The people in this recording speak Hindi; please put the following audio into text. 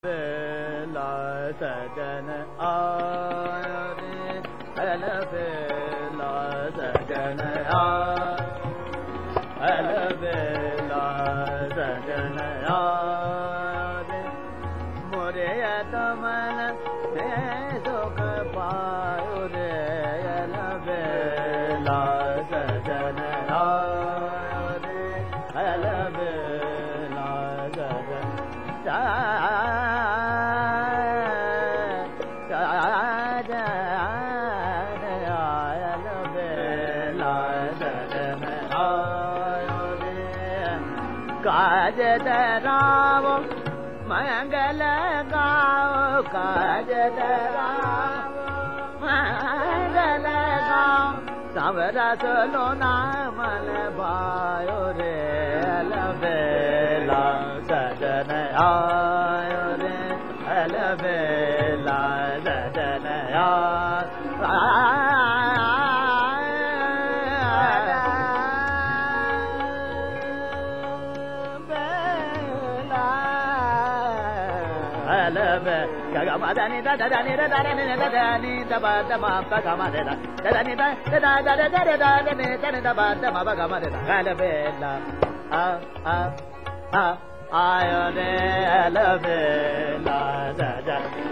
बेला सजन आया रे हल बेला सजन आया हल बेला सजन आया रे मोरे तमन में सुख पायो रे हल बेला सजन आया रे हल बेला सजन काज धराव मंगल गाओ काज धराव मंगल गाओ सावरा सोलो नामल भायो रे अलबेला सजन आयो रे अलबेला सजन आयो Gaga madani da da ni da da ni da da ni da ba da ma ba ga ma da da ni da da da da da da da ni da ni da ba da ma ba ga ma da gala bella ayo de la bella da da